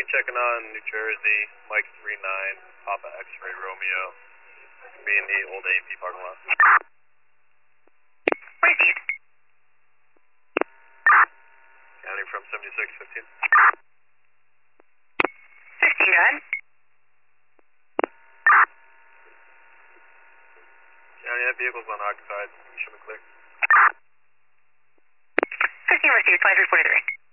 County checking on New Jersey, Mike 39, Papa X-Ray Romeo, be in the old A&P parking lot. Received. County from 7615. 15, go ahead. County, that vehicle's unoccupied. You should be clear. 15 received, 2343.